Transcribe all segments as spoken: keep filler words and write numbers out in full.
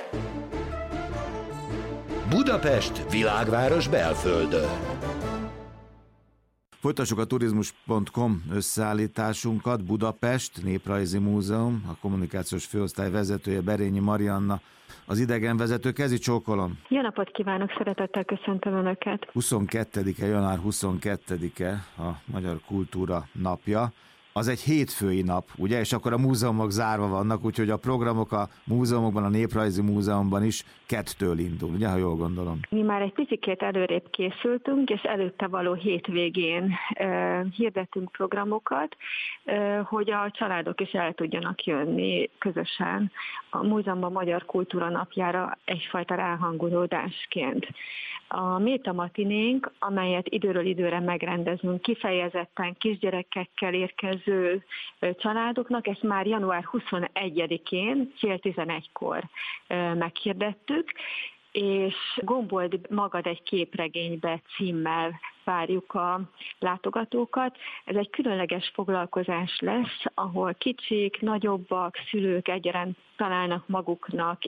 Budapest, világváros belföldön. Folytassuk a turizmus pont com összeállításunkat. Budapest, Néprajzi Múzeum, a kommunikációs főosztály vezetője Berényi Marianna, az idegenvezető. Kezi csókolom! Jó napot kívánok, szeretettel köszöntöm Önöket! huszonkettedike, január huszonkettedike a Magyar Kultúra Napja. Az egy hétfői nap, ugye? És akkor a múzeumok zárva vannak, úgyhogy a programok a múzeumokban, a Néprajzi Múzeumban is kettől indul, ugye, ha jól gondolom? Mi már egy picikét előrébb készültünk, és előtte való hétvégén uh, hirdettünk programokat, uh, hogy a családok is el tudjanak jönni közösen a múzeumban Magyar Kultúra Napjára egyfajta ráhangolódásként. A Méta Matinénk, amelyet időről időre megrendezünk kifejezetten kisgyerekekkel érkező családoknak, ezt már január huszonegyedikén fél tizenegykor meghirdettük, és Gombold magad egy képregénybe címmel várjuk a látogatókat. Ez egy különleges foglalkozás lesz, ahol kicsik, nagyobbak, szülők egyaránt találnak maguknak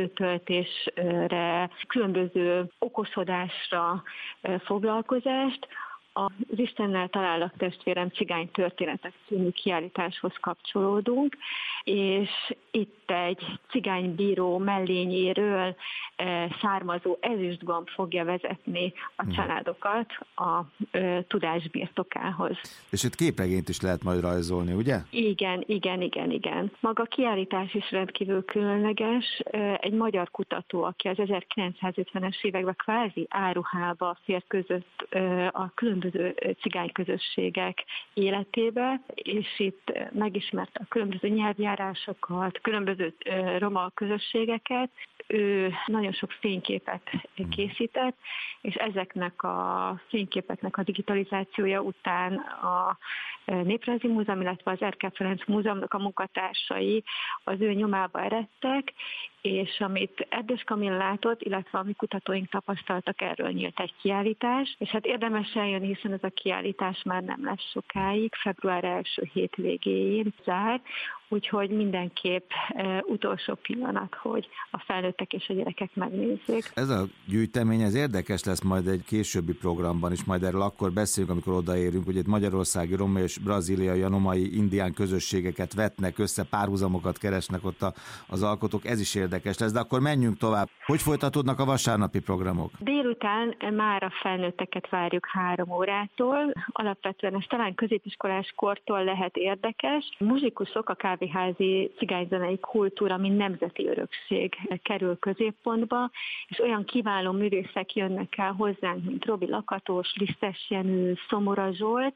időtöltésre, különböző okosodásra foglalkozást. Az Istennel találak testvérem cigány történetek című kiállításhoz kapcsolódunk, és itt egy cigánybíró mellényéről származó ezüstgomb fogja vezetni a családokat a tudás birtokához. És itt képregényt is lehet majd rajzolni, ugye? Igen, igen, igen, igen. Maga a kiállítás is rendkívül különleges. Egy magyar kutató, aki az ezerkilencszázötvenes években kvázi áruhába fért között a különböző cigányközösségek életébe, és itt megismerte a különböző nyelvjárásokat, különböző roma közösségeket. Ő nagyon sok fényképet készített, és ezeknek a fényképeknek a digitalizációja után a Néprajzi Múzeum, illetve az Erkel Ferenc Múzeumnak a munkatársai az ő nyomába eredtek, és amit Erdős Kamil látott, illetve a mi kutatóink tapasztaltak, erről nyílt egy kiállítás, és hát érdemes eljönni, hiszen ez a kiállítás már nem lesz sokáig, február első hétvégéig zár, úgyhogy mindenképp e, utolsó pillanat, hogy a felnőttek és a gyerekek megnézzék. Ez a gyűjtemény, ez érdekes lesz majd egy későbbi programban is, majd erről akkor beszélünk, amikor odaérünk, hogy itt magyarországi, roma és brazíliai, anomai, indián közösségeket vetnek össze, párhuzamokat keresnek ott a, az alkotók, ez is érdekes lesz, de akkor menjünk tovább. Hogy folytatódnak a vasárnapi programok? Délután már a felnőtteket várjuk három órától, alapvetően ez talán középiskolás kortól lehet érdekes. Muzsikusok, a kávéházi cigányzenei kultúra, mint nemzeti örökség kerül középpontba, és olyan kiváló művészek jönnek el hozzánk, mint Robi Lakatos, Lisztes Jenő, Szomora Zsolt,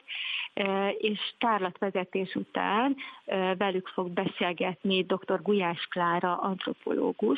és tárlatvezetés után velük fog beszélgetni dr. Gulyás Klára, antropológus,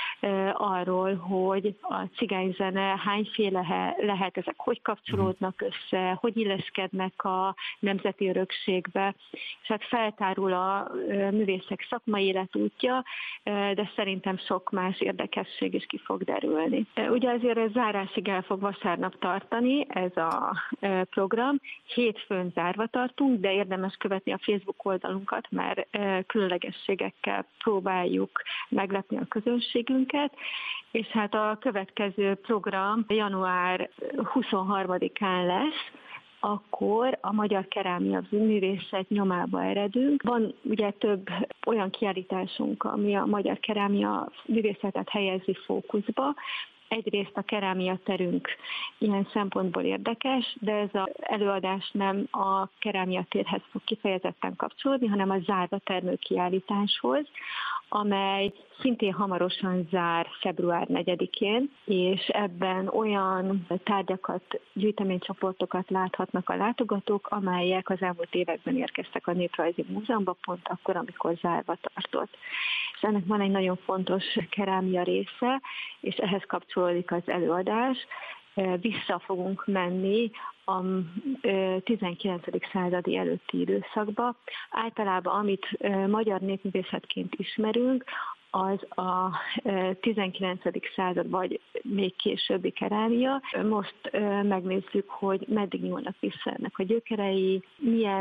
arról, hogy a cigányzene hányféle lehet, ezek hogy kapcsolódnak össze, hogy illeszkednek a nemzeti örökségbe, és hát feltárul a művészek szakmai életútja, de szerintem sok más érdekesség is ki fog derülni. Ugye azért ez zárásig el fog vasárnap tartani, ez a program. Hétfőn zárva tartunk, de érdemes követni a Facebook oldalunkat, mert különlegességekkel próbáljuk meglepni a közönségünket, és hát a következő program január huszonharmadikán lesz, akkor a magyar kerámia művészet nyomába eredünk. Van ugye több olyan kiállításunk, ami a magyar kerámia művészetet helyezi fókuszba. Egyrészt a kerámia terünk ilyen szempontból érdekes, de ez az előadás nem a kerámia térhez fog kifejezetten kapcsolódni, hanem a zárva termőkiállításhoz, amely szintén hamarosan zár február negyedikén, és ebben olyan tárgyakat, gyűjteménycsoportokat láthatnak a látogatók, amelyek az elmúlt években érkeztek a Néprajzi Múzeumba, pont akkor, amikor zárva tartott. És ennek van egy nagyon fontos kerámia része, és ehhez kapcsolódik az előadás. Vissza fogunk menni a tizenkilencedik századi előtti időszakba. Általában, amit magyar népművészetként ismerünk, az a tizenkilencedik század, vagy még későbbi kerámia. Most megnézzük, hogy meddig nyúlnak vissza ennek a gyökerei, milyen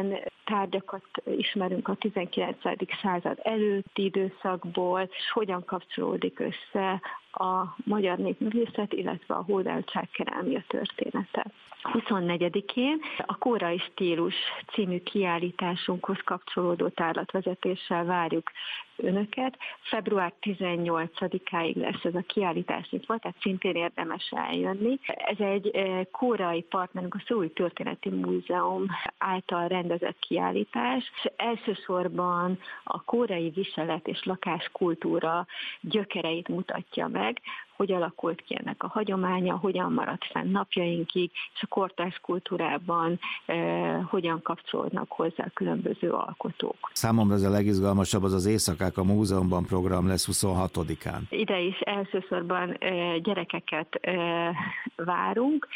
tárgyakat ismerünk a tizenkilencedik század előtti időszakból, és hogyan kapcsolódik össze a magyar népművészet, illetve a hódoltság kerámia története. huszonnegyedikén a Kórai Stílus című kiállításunkhoz kapcsolódó tárlatvezetéssel várjuk Önöket. február tizennyolcadikáig lesz ez a kiállítás nyitva, tehát szintén érdemes eljönni. Ez egy kórai partnerünk, a Szói Történeti Múzeum által rendezett kiállítás, és elsősorban a kórai viselet és lakáskultúra gyökereit mutatja meg, hogy alakult ki ennek a hagyománya, hogyan maradt fenn napjainkig, és a kortárs kultúrában eh, hogyan kapcsolódnak hozzá a különböző alkotók. Számomra ez a legizgalmasabb, az az Éjszakák a Múzeumban program lesz huszonhatodikán. Ide is elsősorban eh, gyerekeket eh, várunk.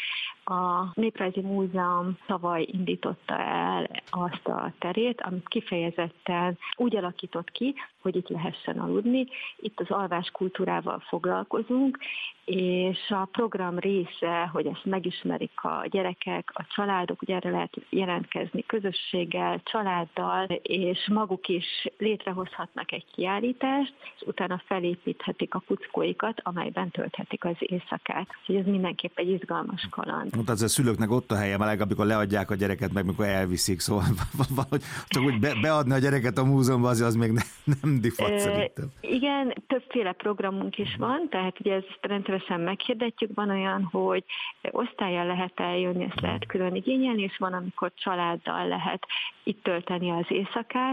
A Néprajzi Múzeum tavaly indította el azt a terét, amit kifejezetten úgy alakított ki, hogy itt lehessen aludni. Itt az alváskultúrával foglalkozunk, és a program része, hogy ezt megismerik a gyerekek, a családok, ugye erre lehet jelentkezni közösséggel, családdal, és maguk is létrehozhatnak egy kiállítást, és utána felépíthetik a kuckóikat, amelyben tölthetik az éjszakát. Úgyhogy ez mindenképp egy izgalmas kaland. Mondta, az a szülőknek ott a helye, meleg, amikor leadják a gyereket, meg mikor elviszik, szóval valahogy csak úgy be, beadni a gyereket a múzeumba, az, az még ne, nem divat szerintem. Igen, többféle programunk is van, tehát ugye ezt rendszeresen meghirdetjük, van olyan, hogy osztállyal lehet eljönni, ezt lehet külön igényelni, és van, amikor családdal lehet itt tölteni az éjszakát.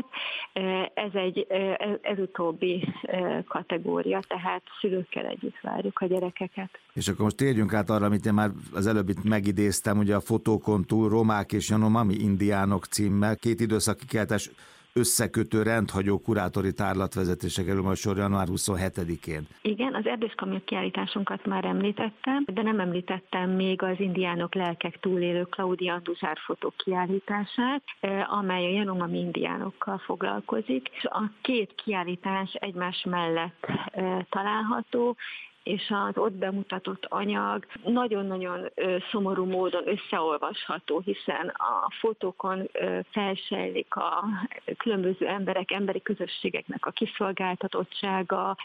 Ez egy ez utóbbi kategória, tehát szülőkkel együtt várjuk a gyerekeket. És akkor most térjünk át arra, amit én már az előbb itt megidéztem, ugye a fotókon túl Romák és Yanomami indiánok címmel, két időszaki kiállítás összekötő rendhagyó kurátori tárlatvezetése kerül majd sor január huszonhetedikén. Igen, az erdőskamil kiállításunkat már említettem, de nem említettem még az indiánok lelkek túlélő Claudia Anduzsár fotó kiállítását, amely a Yanomami indiánokkal foglalkozik. A két kiállítás egymás mellett található, és az ott bemutatott anyag nagyon-nagyon szomorú módon összeolvasható, hiszen a fotókon felsejlik a különböző emberek, emberi közösségeknek a kiszolgáltatottsága,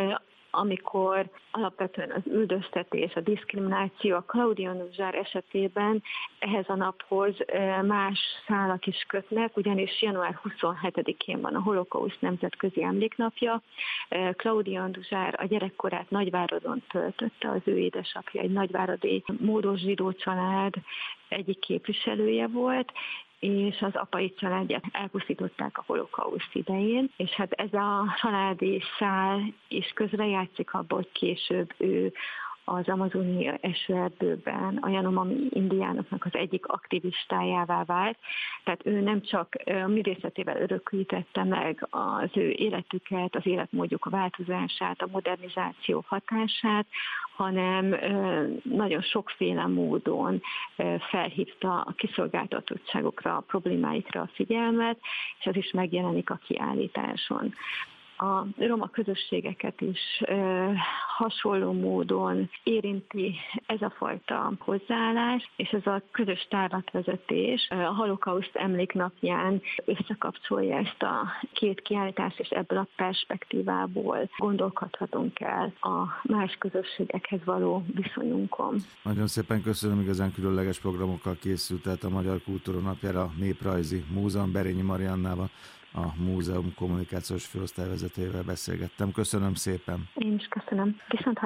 amikor alapvetően az üldöztetés, a diszkrimináció a Claudia Anduzsár esetében ehhez a naphoz más szálak is kötnek, ugyanis január huszonhetedikén van a Holokauszt Nemzetközi Emléknapja. Claudia Anduzsár a gyerekkorát Nagyváradon töltötte, az ő édesapja egy nagyváradi módos zsidó család egyik képviselője volt, és az apai családját elpusztították a holokauszt idején, és hát ez a családi szál is közrejátszik abban, hogy később ő az amazoni esőerdőben a Yanomami indiánoknak az egyik aktivistájává vált. Tehát ő nem csak a művészetével örökítette meg az ő életüket, az életmódjuk változását, a modernizáció hatását, hanem nagyon sokféle módon felhívta a kiszolgáltatottságokra, a problémáikra a figyelmet, és ez is megjelenik a kiállításon. A roma közösségeket is ö, hasonló módon érinti ez a fajta hozzáállás, és ez a közös tárlatvezetés a holokauszt emléknapján összekapcsolja ezt a két kiállítást, és ebből a perspektívából gondolkodhatunk el a más közösségekhez való viszonyunkon. Nagyon szépen köszönöm, igazán különleges programokkal készült, tehát a Magyar Kultúra Napjára a Néprajzi Múzeum Berényi Mariannával, a múzeum kommunikációs főosztályvezetőjével beszélgettem. Köszönöm szépen. Én is köszönöm. Viszont